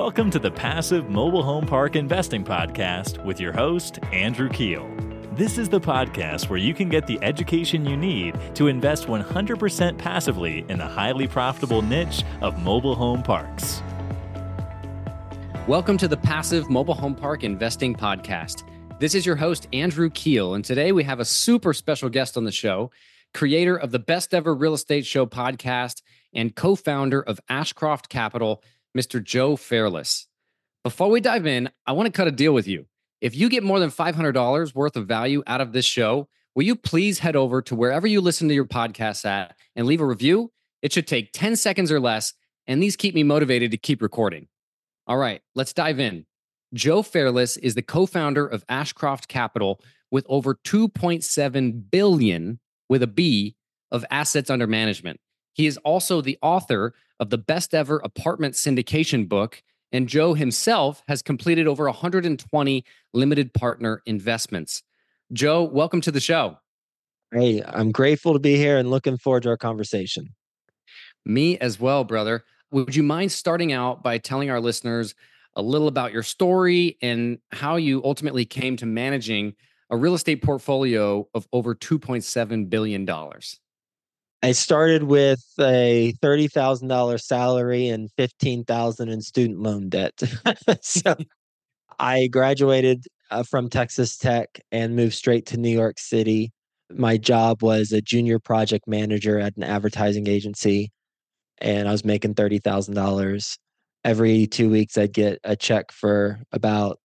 Welcome to the Passive Mobile Home Park Investing Podcast with your host, Andrew Keel. This is the podcast where you can get the education you need to invest 100% passively in the highly profitable niche of mobile home parks. Welcome to the Passive Mobile Home Park Investing Podcast. This is your host, Andrew Keel, and today we have a super special guest on the show, creator of the Best Ever Real Estate Show podcast and co-founder of Ashcroft Capital, Mr. Joe Fairless. Before we dive in, I want to cut a deal with you. If you get more than $500 worth of value out of this show, will you please head over to wherever you listen to your podcasts at and leave a review? It should take 10 seconds or less, and these keep me motivated to keep recording. All right, let's dive in. Joe Fairless is the co-founder of Ashcroft Capital with over $2.7 billion, with a B, of assets under management. He is also the author of the Best Ever Apartment Syndication book, and Joe himself has completed over 120 limited partner investments. Joe, welcome to the show. Hey, I'm grateful to be here and looking forward to our conversation. Me as well, brother. Would you mind starting out by telling our listeners a little about your story and how you ultimately came to managing a real estate portfolio of over $2.7 billion? I started with a $30,000 salary and $15,000 in student loan debt. So I graduated from Texas Tech and moved straight to New York City. My job was a junior project manager at an advertising agency, and I was making $30,000. Every 2 weeks, I'd get a check for about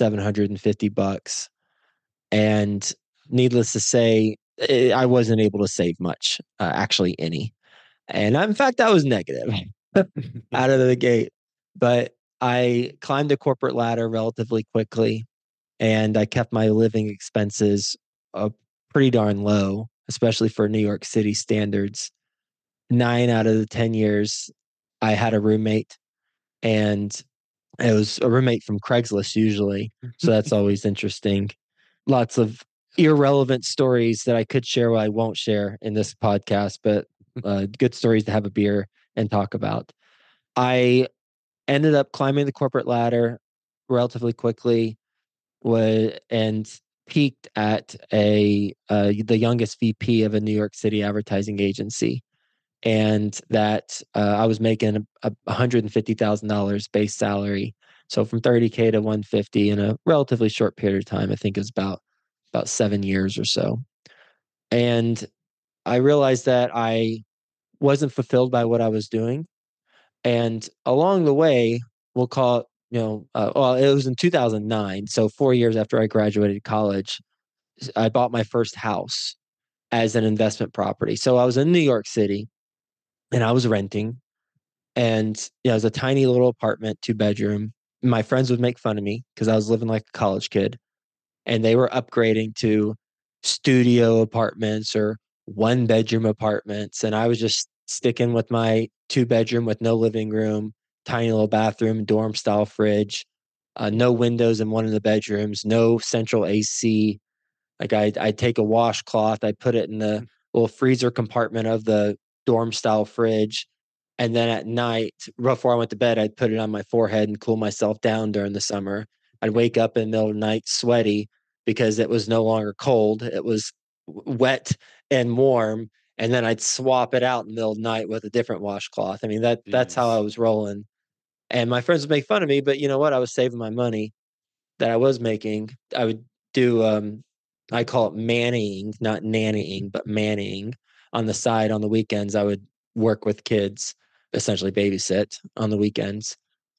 $750. And needless to say, I wasn't able to save much, actually any. And in fact, I was negative out of the gate. But I climbed the corporate ladder relatively quickly, and I kept my living expenses pretty darn low, especially for New York City standards. 9 out of the 10 years, I had a roommate, and it was a roommate from Craigslist usually. So that's always interesting. Lots of irrelevant stories that I could share, I won't share in this podcast, but good stories to have a beer and talk about. I ended up climbing the corporate ladder relatively quickly and peaked at the youngest VP of a New York City advertising agency. And that I was making a $150,000 base salary. So from 30K to 150 in a relatively short period of time. I think it was about 7 years or so. And I realized that I wasn't fulfilled by what I was doing. And along the way, we'll call it, well, it was in 2009. So 4 years after I graduated college, I bought my first house as an investment property. So I was in New York City and I was renting. And it was a tiny little apartment, 2-bedroom. My friends would make fun of me because I was living like a college kid. And they were upgrading to studio apartments or 1-bedroom apartments. And I was just sticking with my 2-bedroom with no living room, tiny little bathroom, dorm style fridge, no windows in one of the bedrooms, no central AC. Like I'd take a washcloth, I'd put it in the little freezer compartment of the dorm style fridge. And then at night, before I went to bed, I'd put it on my forehead and cool myself down during the summer. I'd wake up in the middle of the night sweaty because it was no longer cold. It was wet and warm. And then I'd swap it out in the middle of the night with a different washcloth. I mean, that's how I was rolling. And my friends would make fun of me, but you know what? I was saving my money that I was making. I would do, I call it mannying, not nannying, but mannying on the side on the weekends. I would work with kids, essentially babysit on the weekends.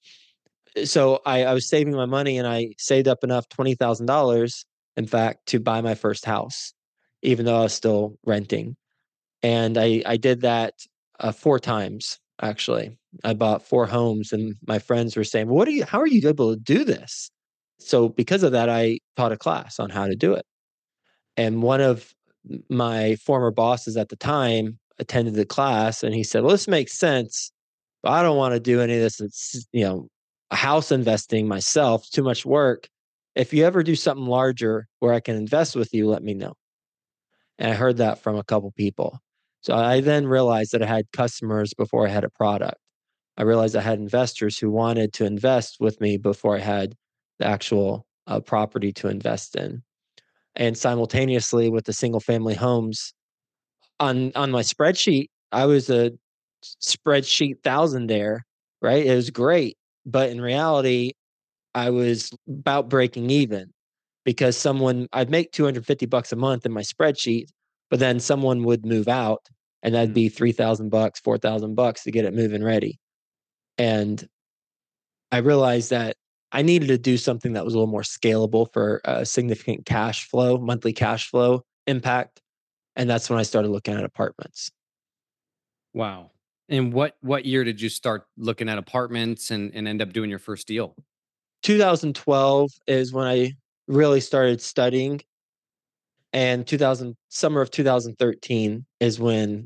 So I was saving my money, and I saved up enough $20,000, in fact, to buy my first house, even though I was still renting. And I did that 4 times, actually. I bought 4 homes, and my friends were saying, well, how are you able to do this? So because of that, I taught a class on how to do it. And one of my former bosses at the time attended the class, and he said, well, this makes sense, but I don't want to do any of this. It's, house investing myself, too much work. If you ever do something larger where I can invest with you, let me know. And I heard that from a couple people. So I then realized that I had customers before I had a product. I realized I had investors who wanted to invest with me before I had the actual property to invest in. And simultaneously with the single family homes on my spreadsheet, I was a spreadsheet thousandaire, right? It was great. But in reality, I was about breaking even because I'd make $250 a month in my spreadsheet, but then someone would move out and that'd be $3,000, $4,000 to get it moving ready. And I realized that I needed to do something that was a little more scalable for a significant monthly cash flow impact. And that's when I started looking at apartments. Wow. And what year did you start looking at apartments and end up doing your first deal? 2012 is when I really started studying, and summer of 2013 is when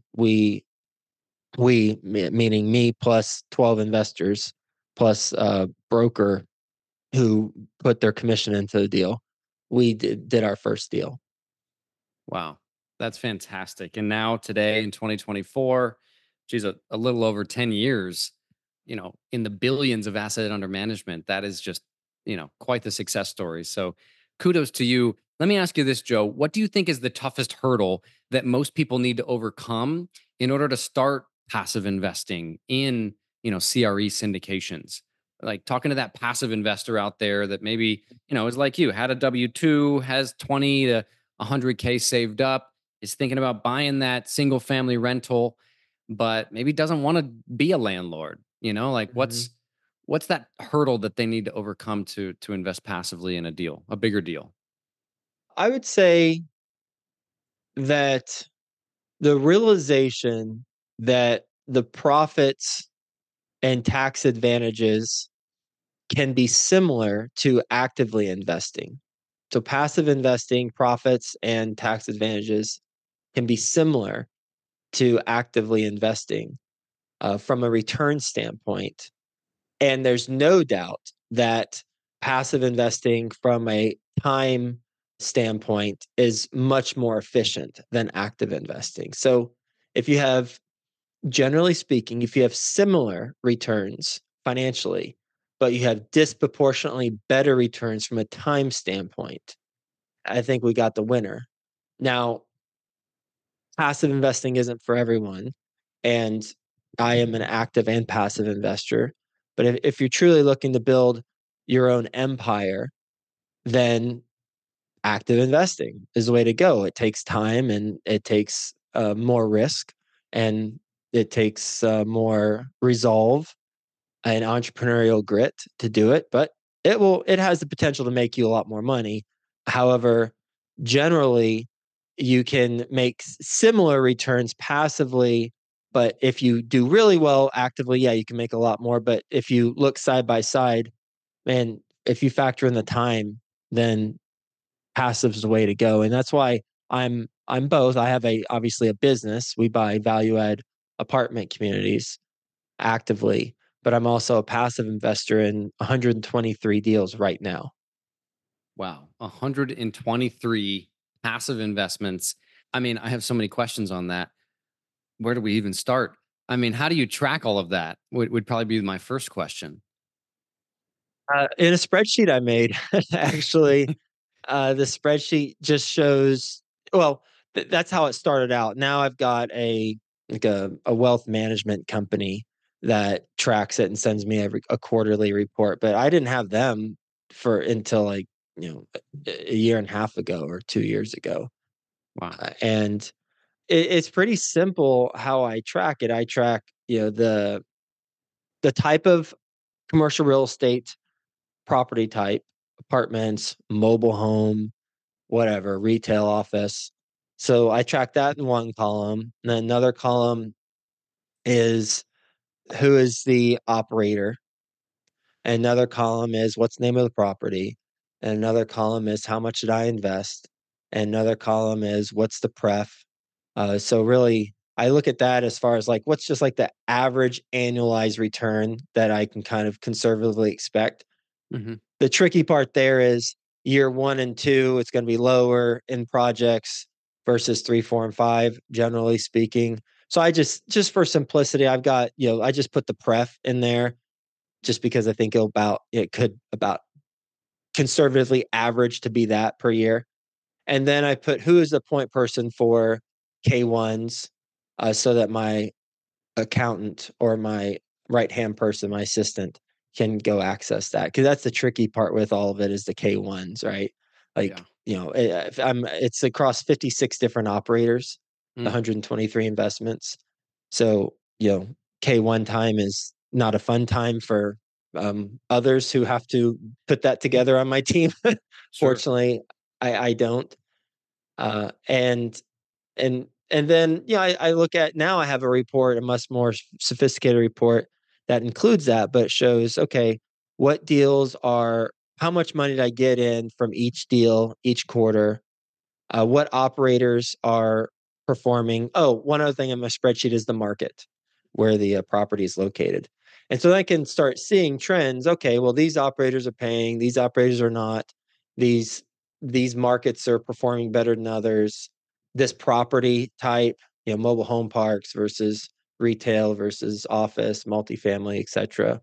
meaning me plus 12 investors plus a broker who put their commission into the deal, we did our first deal. Wow. That's fantastic. And now today in 2024, geez, a little over 10 years, in the billions of asset under management. That is just, quite the success story. So kudos to you. Let me ask you this, Joe. What do you think is the toughest hurdle that most people need to overcome in order to start passive investing in, CRE syndications? Like talking to that passive investor out there that maybe, is like you, had a W-2, has 20 to 100K saved up, is thinking about buying that single family rental, but maybe doesn't want to be a landlord. Like what's that hurdle that they need to overcome to invest passively in a bigger deal? I would say that the realization that the profits and tax advantages can be similar to actively investing. So passive investing profits and tax advantages can be similar to actively investing from a return standpoint. And there's no doubt that passive investing from a time standpoint is much more efficient than active investing. So if you have, generally speaking, if you have similar returns financially, but you have disproportionately better returns from a time standpoint, I think we got the winner. Now, passive investing isn't for everyone, and I am an active and passive investor. But if you're truly looking to build your own empire, then active investing is the way to go. It takes time and it takes more risk and it takes more resolve and entrepreneurial grit to do it, but it has the potential to make you a lot more money. However, generally you can make similar returns passively, but if you do really well actively, yeah, you can make a lot more. But if you look side by side, and if you factor in the time, then passive is the way to go. And that's why I'm both. I have obviously a business. We buy value add apartment communities actively, but I'm also a passive investor in 123 deals right now. Wow. 123 passive investments. I mean, I have so many questions on that. Where do we even start? I mean, how do you track all of that? Would probably be my first question. In a spreadsheet I made, actually, the spreadsheet just shows, well, that's how it started out. Now I've got a wealth management company that tracks it and sends me a quarterly report, but I didn't have them until like, a year and a half ago or 2 years ago. Wow. And it's pretty simple how I track it. I track, the type of commercial real estate property type, apartments, mobile home, whatever, retail office. So I track that in one column. And then another column is who is the operator. And another column is what's the name of the property. And another column is how much did I invest. And another column is what's the pref. So really, I look at that as far as like what's just like the average annualized return that I can kind of conservatively expect. Mm-hmm. The tricky part there is year 1 and 2, it's going to be lower in projects versus 3, 4, and 5, generally speaking. So I just for simplicity, I've got, I just put the pref in there just because I think it could about conservatively average to be that per year. And then I put who is the point person for K1s, so that my accountant or my right-hand person, my assistant, can go access that. Because that's the tricky part with all of it is the K1s, right? Like, it's across 56 different operators, the 123 investments. So, K1 time is not a fun time for others who have to put that together on my team. Sure. Fortunately, I don't. And then, I look at now I have a report, a much more sophisticated report that includes that, but it shows, okay, how much money did I get in from each deal, each quarter? What operators are performing? Oh, one other thing in my spreadsheet is the market where the property is located. And so I can start seeing trends. Okay, well, these operators are paying, these operators are not. These markets are performing better than others. This property type, mobile home parks versus retail versus office, multifamily, etc.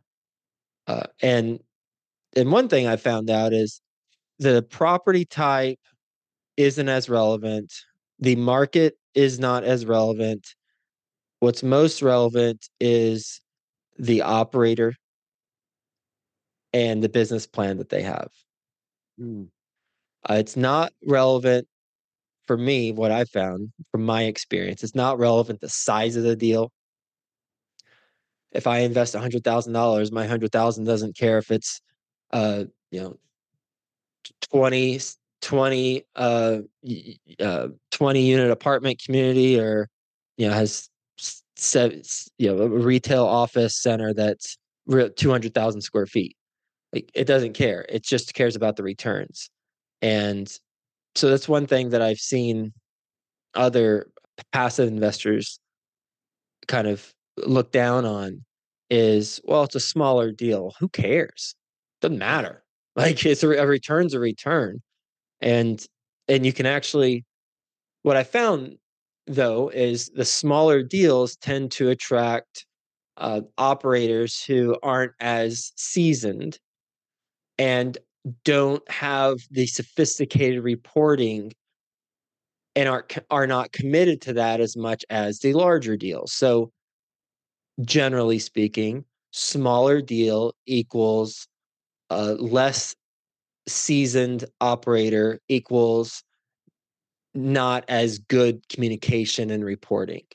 And one thing I found out is the property type isn't as relevant. The market is not as relevant. What's most relevant is the operator and the business plan that they have. It's not relevant for me, what I found from my experience. It's not relevant the size of the deal. If I invest $100,000, my 100,000 doesn't care if it's, uh, you know, 20, 20, 20 unit apartment community, or, has a retail office center that's 200,000 square feet. Like, it doesn't care. It just cares about the returns. And so that's one thing that I've seen other passive investors kind of look down on is, well, it's a smaller deal. Who cares? Doesn't matter. Like, it's a return's a return. And you can actually, what I found though, is the smaller deals tend to attract operators who aren't as seasoned and don't have the sophisticated reporting and are not committed to that as much as the larger deals. So generally speaking, smaller deal equals less seasoned operator equals not as good communication and reporting.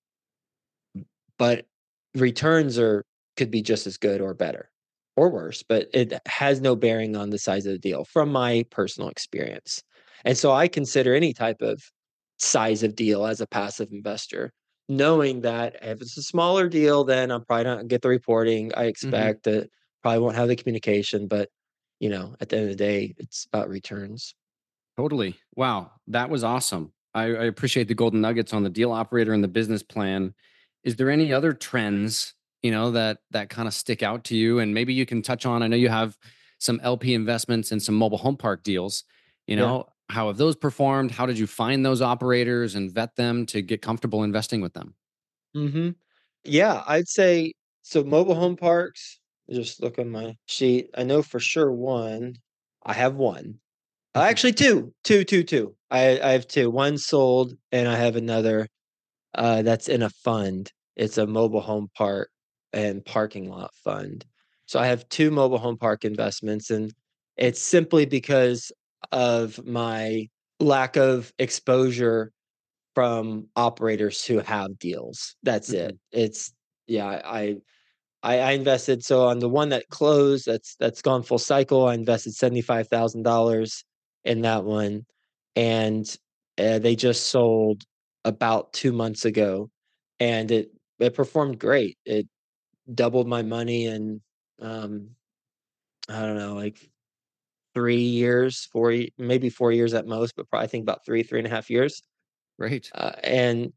But returns could be just as good or better or worse, but it has no bearing on the size of the deal from my personal experience. And so I consider any type of size of deal as a passive investor, knowing that if it's a smaller deal, then I'm probably not gonna get the reporting I expect, that probably won't have the communication, but at the end of the day, it's about returns. Totally. Wow. That was awesome. I appreciate the golden nuggets on the deal operator and the business plan. Is there any other trends, that kind of stick out to you? And maybe you can touch on, I know you have some LP investments and some mobile home park deals. Yeah. How have those performed? How did you find those operators and vet them to get comfortable investing with them? Mm-hmm. Yeah, I'd say so. Mobile home parks, just look on my sheet. I know for sure one. I have one. Actually, two. I have two. One sold, and I have another that's in a fund. It's a mobile home park and parking lot fund. So I have two mobile home park investments, and it's simply because of my lack of exposure from operators who have deals. That's it. It's yeah, I invested, so on the one that closed, that's gone full cycle, I invested $75,000 in that one, and they just sold about 2 months ago, and it performed great. It doubled my money in, um, I don't know, like 3 years, maybe 4 years at most, but probably I think about 3 and a half years. Great. And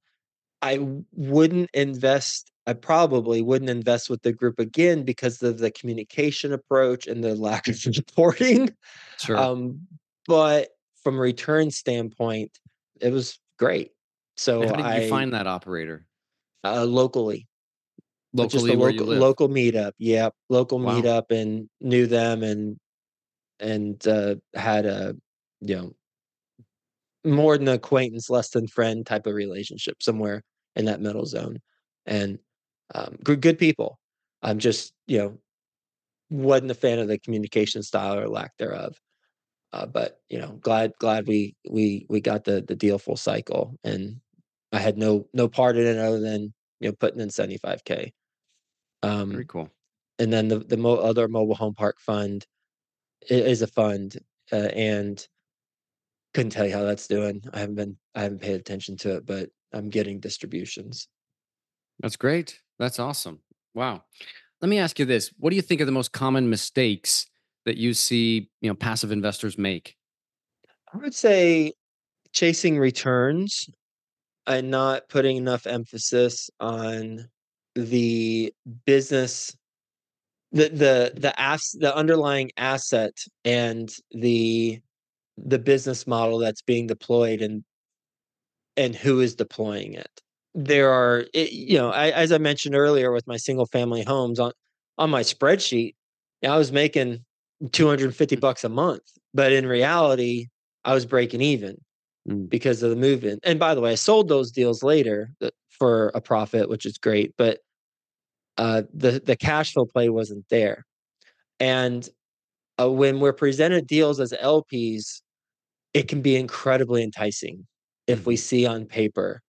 I probably wouldn't invest with the group again because of the communication approach and the lack of reporting. Sure. But from a return standpoint, it was great. And So how did you find that operator? Locally, just a Locally where you live. local meetup. Yeah, local Wow. meetup, and knew them, and had a, you know, more than acquaintance, less than friend type of relationship somewhere in that middle zone, and good people. I'm just, wasn't a fan of the communication style or lack thereof. But glad we got the deal full cycle, and I had no part in it other than putting in 75K. Very Um, cool. and then the other mobile home park fund is a fund, and couldn't tell you how that's doing. I haven't paid attention to it, but I'm getting distributions. That's great. That's awesome. Wow. Let me ask you this. What do you think are the most common mistakes that you see, passive investors make? I would say chasing returns and not putting enough emphasis on the business, the underlying asset, and the business model that's being deployed, and who is deploying it. There are, as I mentioned earlier with my single family homes on my spreadsheet, I was making $250 a month, but in reality, I was breaking even Mm. because of the move-in. And by the way, I sold those deals later for a profit, which is great, but the cash flow play wasn't there. And when we're presented deals as LPs, it can be incredibly enticing if we Mhm. see on paper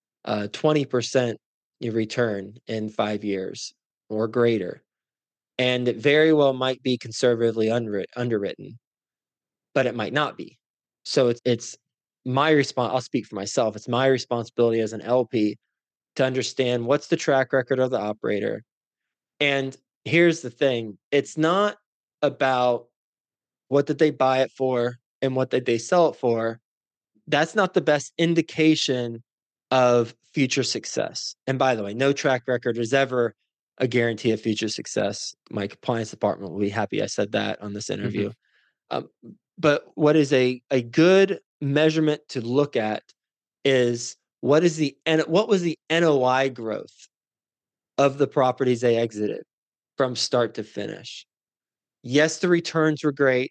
20% return in 5 years or greater. And it very well might be conservatively underwritten, but it might not be. So it's my response. I'll speak for myself. It's my responsibility as an LP to understand what's the track record of the operator. And here's the thing, it's not about what did they buy it for and what did they sell it for. That's not the best indication of future success. And by the way, no track record is ever a guarantee of future success. My compliance department will be happy I said that on this Mhm. interview. Um, but what is a good measurement to look at is what was the NOI growth of the properties they exited from start to finish. Yes, the returns were great,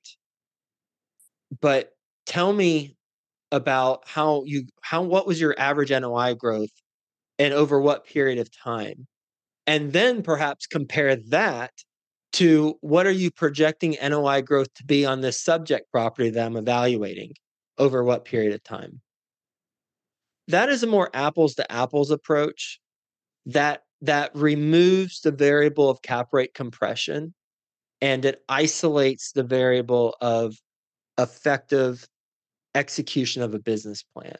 but tell me about what was your average NOI growth and over what period of time? And then perhaps compare that to what are you projecting NOI growth to be on this subject property that I'm evaluating over what period of time? That is a more apples to apples approach that removes the variable of cap rate compression, and it isolates the variable of effective execution of a business plan.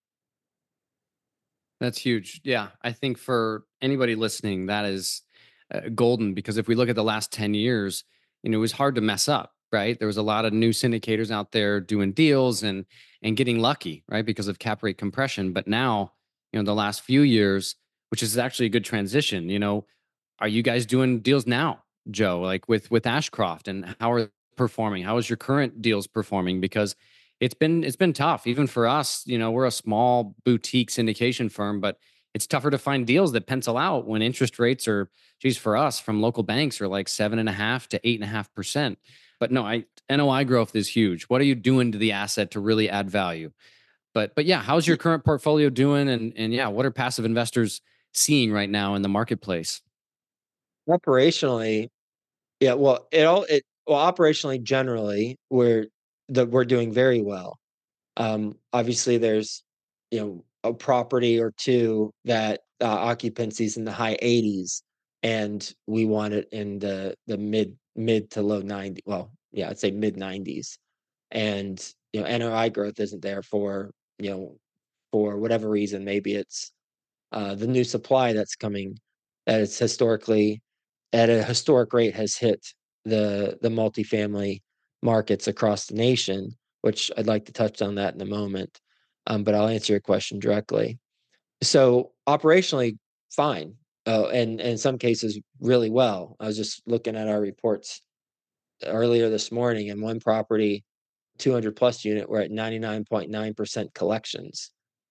That's huge. Yeah. I think for anybody listening, that is golden because if we look at the last 10 years, it was hard to mess up, right? There was a lot of new syndicators out there doing deals and getting lucky, right? Because of cap rate compression. But now, the last few years, which is actually a good transition, are you guys doing deals now, Joe, like with Ashcroft, and how are they performing? How is your current deals performing? Because it's been tough even for us. We're a small boutique syndication firm, but it's tougher to find deals that pencil out when interest rates are, geez, for us from local banks are like 7.5 to 8.5%. But no, NOI growth is huge. What are you doing to the asset to really add value? But yeah, how's your current portfolio doing? And yeah, what are passive investors seeing right now in the marketplace? Operationally, yeah, operationally generally we're doing very well. Obviously there's a property or two that occupancy's in the high 80s, and we want it in the mid to low 90, well, yeah, I'd say mid 90s. And NOI growth isn't there for whatever reason. Maybe it's the new supply that's coming, that it's historically at a historic rate has hit the multifamily markets across the nation, which I'd like to touch on that in a moment. But I'll answer your question directly. So operationally, fine. And in some cases, really well. I was just looking at our reports earlier this morning, and one property, 200 plus unit, we're at 99.9% collections.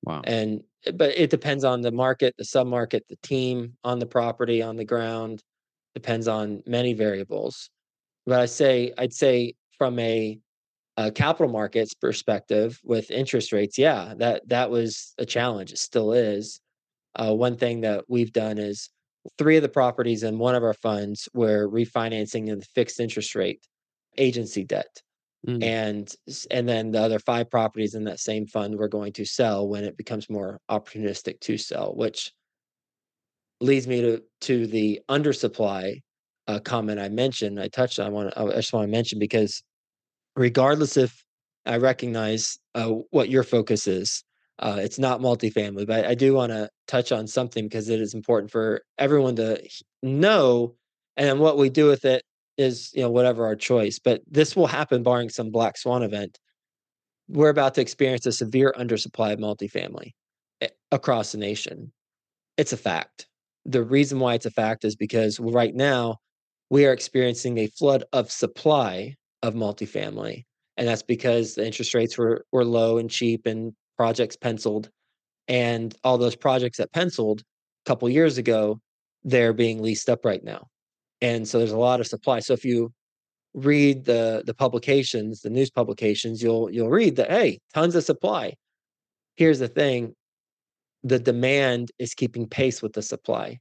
Wow. But it depends on the market, the submarket, the team on the property, on the ground, depends on many variables. But I'd say from a capital markets perspective with interest rates, yeah, that was a challenge. It still is. One thing that we've done is three of the properties in one of our funds were refinancing in the fixed interest rate agency debt. Mm. And then the other five properties in that same fund we're going to sell when it becomes more opportunistic to sell, which leads me to the undersupply comment I mentioned. I touched on. I just want to mention because regardless if I recognize what your focus is, it's not multifamily, but I do want to touch on something because it is important for everyone to know. And then what we do with it is, whatever our choice. But this will happen barring some black swan event. We're about to experience a severe undersupply of multifamily across the nation. It's a fact. The reason why it's a fact is because right now we are experiencing a flood of supply of multifamily. And that's because the interest rates were low and cheap and projects penciled. And all those projects that penciled a couple years ago, they're being leased up right now. And so there's a lot of supply. So if you read the publications, the news publications, you'll read that, hey, tons of supply. Here's the thing, the demand is keeping pace with the supply.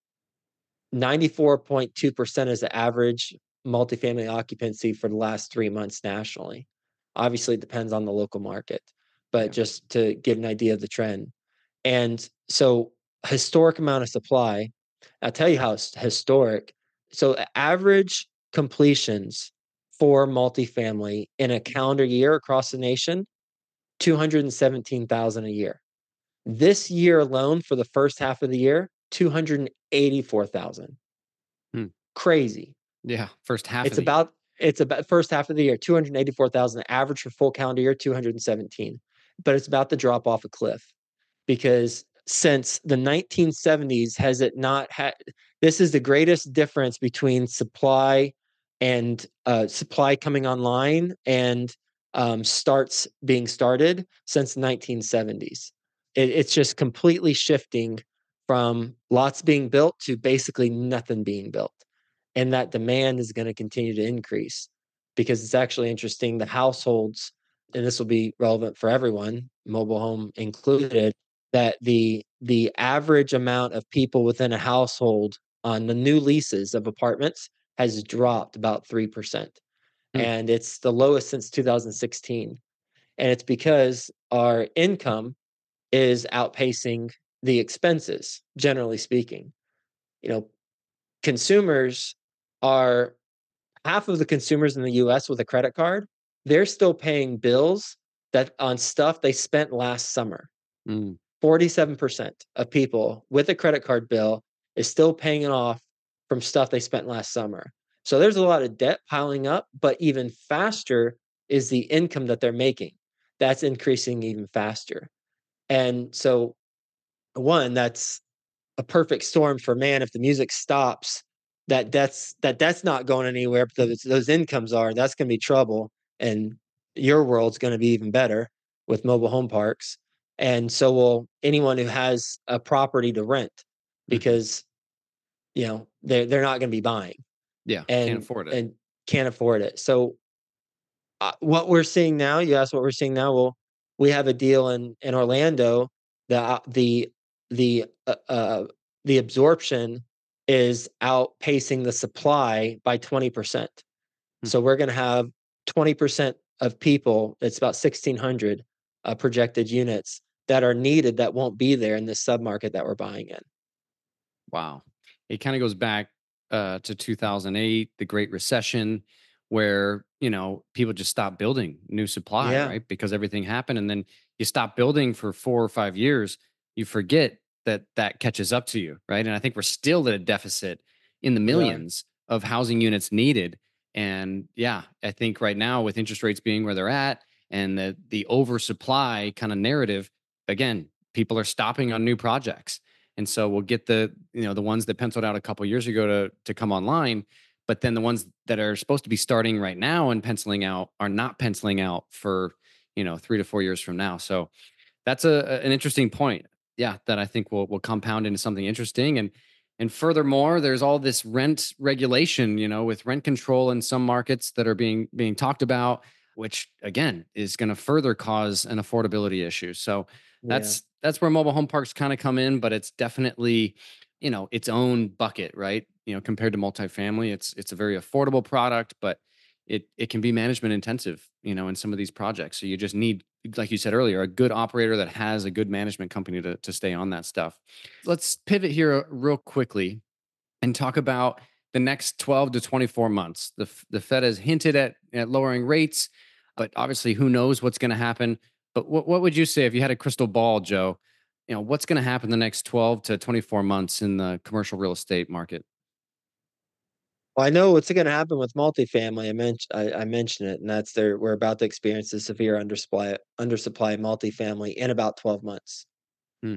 94.2% is the average multifamily occupancy for the last 3 months nationally. Obviously, it depends on the local market, but just to get an idea of the trend. And so historic amount of supply. I'll tell you how it's historic. So average completions for multifamily in a calendar year across the nation, 217,000 a year. This year alone for the first half of the year, 284,000. Crazy. Yeah, first half It's of the year. It's about first half of the year, 284,000. The average for full calendar year, 217. But it's about to drop off a cliff because since the 1970s, has it not had? This is the greatest difference between supply and supply coming online and starts being started since the 1970s. It's just completely shifting from lots being built to basically nothing being built. And that demand is going to continue to increase because it's actually interesting. The households, and this will be relevant for everyone, mobile home included, that the average amount of people within a household on the new leases of apartments has dropped about 3%. And it's the lowest since 2016. And it's because our income is outpacing the expenses, generally speaking. Consumers are half of the consumers in the US with a credit card, they're still paying bills that on stuff they spent last summer. 47% of people with a credit card bill is still paying it off from stuff they spent last summer. So there's a lot of debt piling up, but even faster is the income that they're making. That's increasing even faster. And so that's a perfect storm for, man, if the music stops, that's not going anywhere, but those incomes that's going to be trouble, and your world's going to be even better with mobile home parks. And so will anyone who has a property to rent, because they're not going to be buying. Can't afford it. And can't afford it. So what we're seeing now, you asked what we're seeing now. Well, we have a deal in Orlando. The absorption is outpacing the supply by 20%. So we're going to have 20% of people, it's about 1,600 projected units that are needed that won't be there in this submarket that we're buying in. Wow. It kind of goes back to 2008, the Great Recession, where, people just stopped building new supply, right? Because everything happened. And then you stop building for 4 or 5 years, you forget that catches up to you, right? And I think we're still at a deficit in the millions of housing units needed. And I think right now with interest rates being where they're at and the oversupply kind of narrative, again, people are stopping on new projects. And so we'll get the ones that penciled out a couple years ago to come online, but then the ones that are supposed to be starting right now and penciling out are not penciling out for 3 to 4 years from now. So That's an interesting point. Yeah, that I think will compound into something interesting. And furthermore, there's all this rent regulation, with rent control in some markets that are being talked about, which again is going to further cause an affordability issue. So Yeah. that's where mobile home parks kind of come in, but it's definitely, its own bucket, right? Compared to multifamily, it's a very affordable product, but it can be management intensive, in some of these projects. So you just need, like you said earlier, a good operator that has a good management company to stay on that stuff. Let's pivot here real quickly and talk about the next 12 to 24 months. The Fed has hinted at lowering rates, but obviously who knows what's going to happen. But what would you say if you had a crystal ball, Joe? What's going to happen the next 12 to 24 months in the commercial real estate market? Well, I know what's going to happen with multifamily. I mentioned it, and we're about to experience a severe undersupply of multifamily in about 12 months. Hmm.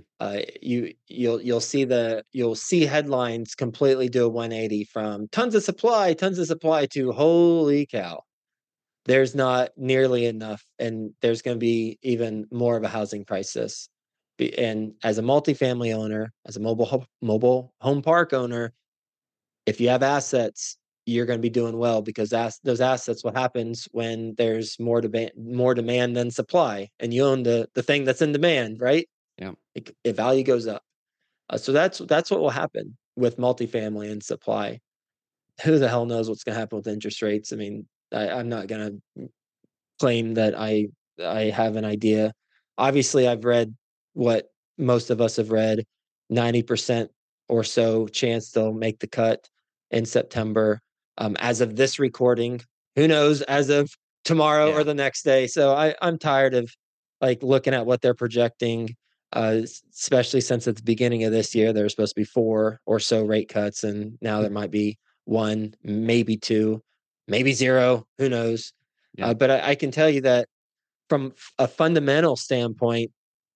You'll see headlines completely do a 180 from tons of supply to holy cow. There's not nearly enough, and there's going to be even more of a housing crisis. And as a multifamily owner, as a mobile home park owner, if you have assets, you're going to be doing well because those assets. What happens when there's more demand than supply, and you own the thing that's in demand, right? Yeah. Value goes up. So that's what will happen with multifamily and supply. Who the hell knows what's going to happen with interest rates? I mean, I'm not going to claim that I have an idea. Obviously, I've read what most of us have read, 90% or so chance they'll make the cut in September. As of this recording, who knows as of tomorrow or Yeah. the next day. So I'm tired of like looking at what they're projecting, especially since at the beginning of this year, there were supposed to be 4 or so rate cuts. And now there might be 1, maybe 2, maybe 0, who knows? Yeah. But I can tell you that from a fundamental standpoint,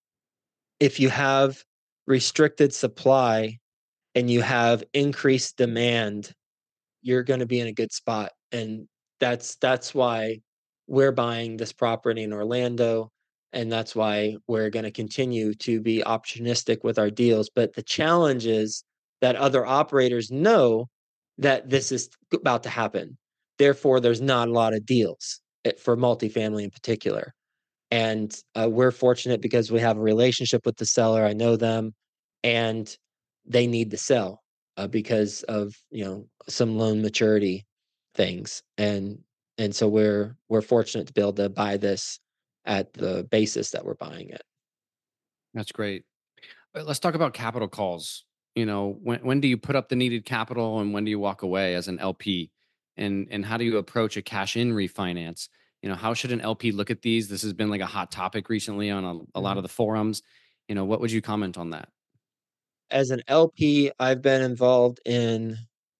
if you have restricted supply and you have increased demand, you're going to be in a good spot. And that's why we're buying this property in Orlando. And that's why we're going to continue to be opportunistic with our deals. But the challenge is that other operators know that this is about to happen. Therefore, there's not a lot of deals for multifamily in particular. And we're fortunate because we have a relationship with the seller. I know them, and they need to sell because of some loan maturity things, and so we're fortunate to be able to buy this at the basis that we're buying it. That's great. Let's talk about capital calls. When do you put up the needed capital and when do you walk away as an LP? And how do you approach a cash in refinance? How should an LP look at these? This has been like a hot topic recently on a lot of Mhm. the forums. What would you comment on that? As an LP, I've been involved in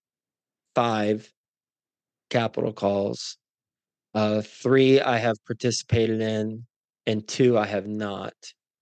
5 capital calls. 3 I have participated in, and 2 I have not.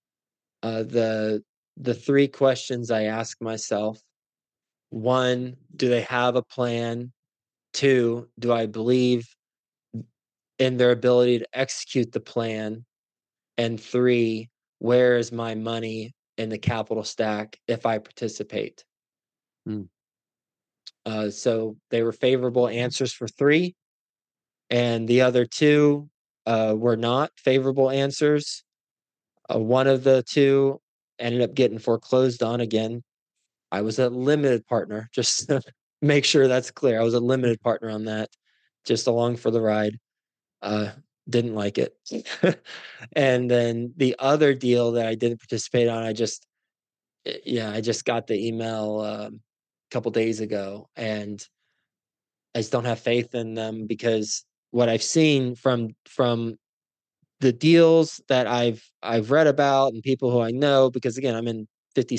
The 3 questions I ask myself: 1, do they have a plan? 2, do I believe in their ability to execute the plan? And 3, where is my money in the capital stack if I participate? Hmm. So they were favorable answers for 3, and the other 2 were not favorable answers. One of the 2 ended up getting foreclosed on again. I was a limited partner, just to make sure that's clear. I was a limited partner on that, just along for the ride. Uh, didn't like it. And then the other deal that I didn't participate on, I just got the email a couple days ago, and I just don't have faith in them because what I've seen from the deals that I've read about and people who I know, because again, I'm in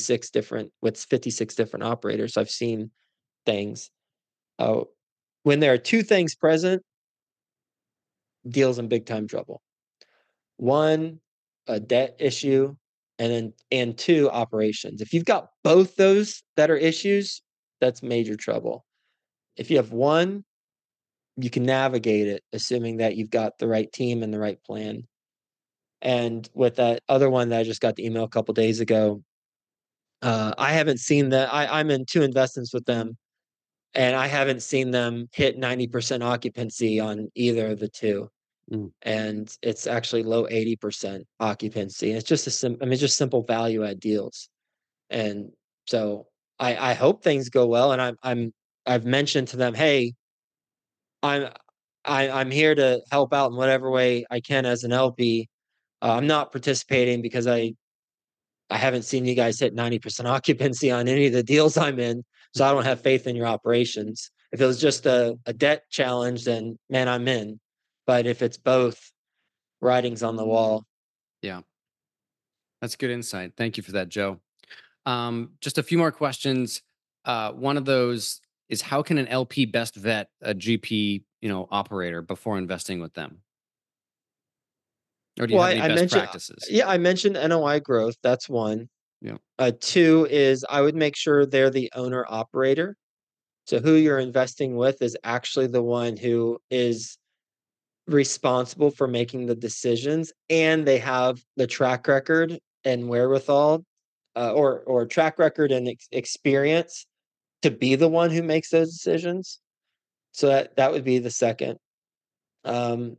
56 different operators. So I've seen things. Uh, when there are 2 things present, deals in big time trouble. 1, a debt issue, and 2, operations. If you've got both those that are issues, that's major trouble. If you have 1, you can navigate it, assuming that you've got the right team and the right plan. And with that other one that I just got the email a couple days ago, I haven't seen that. I'm in 2 investments with them, and I haven't seen them hit 90% occupancy on either of the 2. Mm. And it's actually low 80% occupancy. And it's just just simple value add deals. And so I hope things go well. And I've mentioned to them, hey, I'm I'm here to help out in whatever way I can as an LP. I'm not participating because I haven't seen you guys hit 90% occupancy on any of the deals I'm in, so I don't have faith in your operations. If it was just a debt challenge, then man, I'm in. But if it's both, writing's on the wall. Yeah, that's good insight. Thank you for that, Joe. Just a few more questions. One of those is, how can an LP best vet a GP, operator before investing with them? Or do you Well, have any I best mentioned, practices? yeah, I mentioned NOI growth. That's one. Yeah. 2 is I would make sure they're the owner operator. So who you're investing with is actually the one who is responsible for making the decisions, and they have the track record and wherewithal, or track record and experience to be the one who makes those decisions. So that would be the second. Um,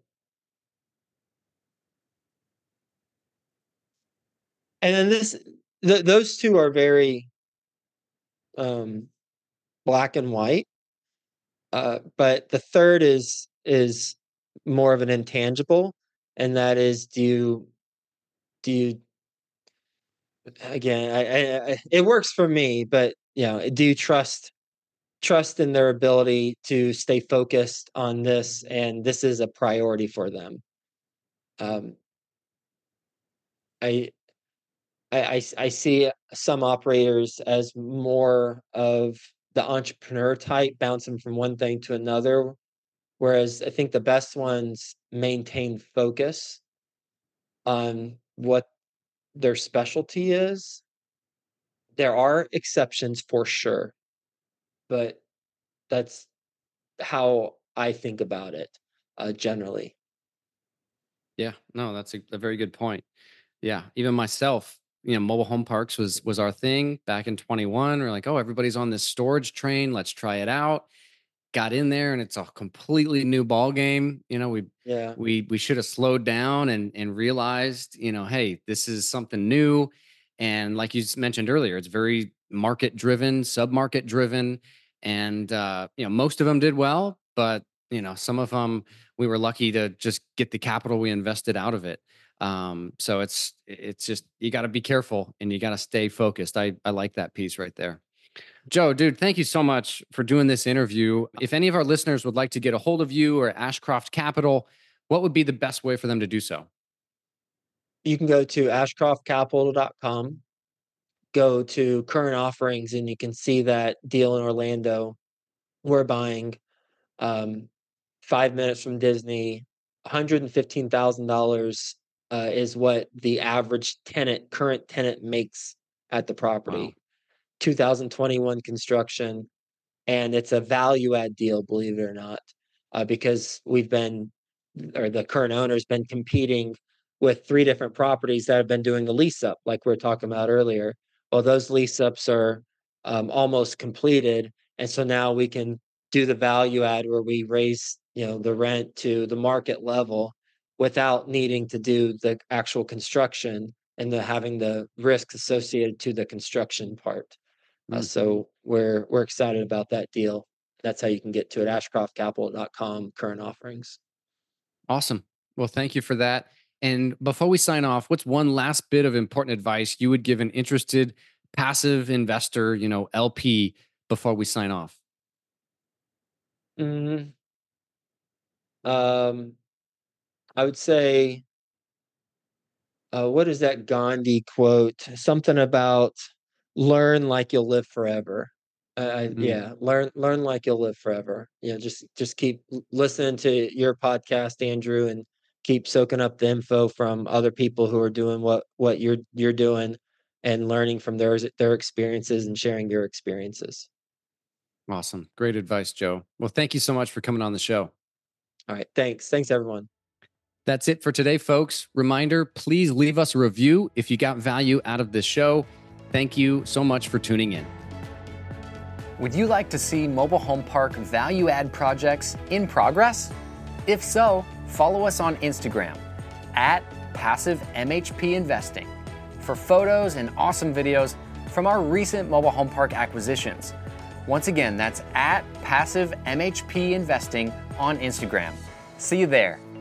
and then those 2 are very um, black and white. But the third is more of an intangible, and that is, do you again, it works for me, but, do you trust in their ability to stay focused on this, and this is a priority for them? Um, I I see some operators as more of the entrepreneur type, bouncing from one thing to another, whereas I think the best ones maintain focus on what their specialty is. There are exceptions for sure, but that's how I think about it, generally. Yeah, no, that's a very good point. Yeah, even myself, mobile home parks was our thing back in 21. We're like, oh, everybody's on this storage train. Let's try it out. Got in there, and it's a completely new ball game. Yeah. We should have slowed down and realized, hey, this is something new. And like you mentioned earlier, it's very market driven, sub market driven, and most of them did well, but some of them we were lucky to just get the capital we invested out of it. So it's just, you got to be careful and you got to stay focused. I like that piece right there. Joe, dude, thank you so much for doing this interview. If any of our listeners would like to get a hold of you or Ashcroft Capital, what would be the best way for them to do so? You can go to ashcroftcapital.com, go to current offerings, and you can see that deal in Orlando. We're buying, um, 5 minutes from Disney. $115,000 is what the average current tenant makes at the Wow. property. 2021 construction, and it's a value add deal, believe it or not, because the current owner's been competing with 3 different properties that have been doing the lease up, like we were talking about earlier. Well, those lease ups are almost completed, and so now we can do the value add where we raise, the rent to the market level without needing to do the actual construction and having the risks associated to the construction part. Mm, So we're excited about that deal. That's how you can get to it, ashcroftcapital.com, current offerings. awesome. Well, thank you for that. And before we sign off, what's one last bit of important advice you would give an interested passive investor, LP, before we sign off? Mhm. Um, I would say, what is that Gandhi quote? Something about learn like you'll live forever. Mm, Yeah, learn like you'll live forever. Just keep listening to your podcast, Andrew, and keep soaking up the info from other people who are doing what you're doing, and learning from their experiences and sharing your experiences. awesome. Great advice, Joe. Well, thank you so much for coming on the show. All right, thanks everyone. That's it for today, folks. Reminder, please leave us a review if you got value out of this show. Thank you so much for tuning in. Would you like to see mobile home park value add projects in progress? If so, follow us on Instagram @PassiveMHPinvesting for photos and awesome videos from our recent mobile home park acquisitions. Once again, that's @PassiveMHPinvesting on Instagram. See you there.